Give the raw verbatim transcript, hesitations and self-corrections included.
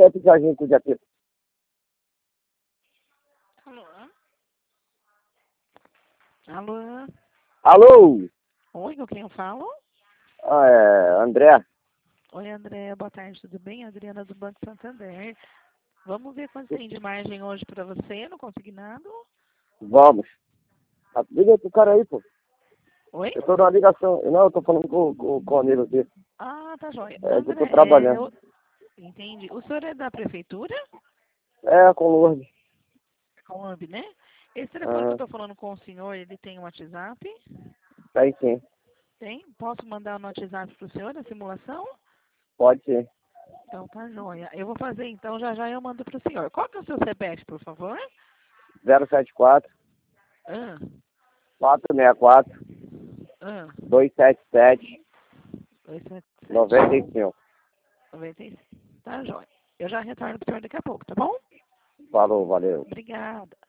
é pro Jorginho com o dia aqui. Alô? Alô? Alô? Oi, com quem eu falo? Ah, é, André? Oi, André, boa tarde, tudo bem? Adriana do Banco Santander. Vamos ver quanto tem de margem hoje para você no consignado? Vamos. Ah, liga pro cara aí, pô. Oi? Eu tô numa ligação. Não, eu tô falando com, com, com o amigo aqui. Ah, tá joia. É, que eu André, tô é, trabalhando. eu... entendi. O senhor é da prefeitura? É, com o Lourdes. Com a A M B, né? Esse telefone que eu Aham. tô falando com o senhor, ele tem um WhatsApp? Aí sim. Tem? Posso mandar no WhatsApp pro senhor a simulação? Pode ser. Então tá joia. Eu vou fazer então, já já eu mando pro senhor. Qual que é o seu C P F, por favor? zero sete quatro, Ah, quatro seis quatro, ah, dois sete sete, dois sete nove sete, cinco. noventa e cinco. Tá joia. Eu já retorno pro senhor daqui a pouco, tá bom? Falou, valeu. Obrigada.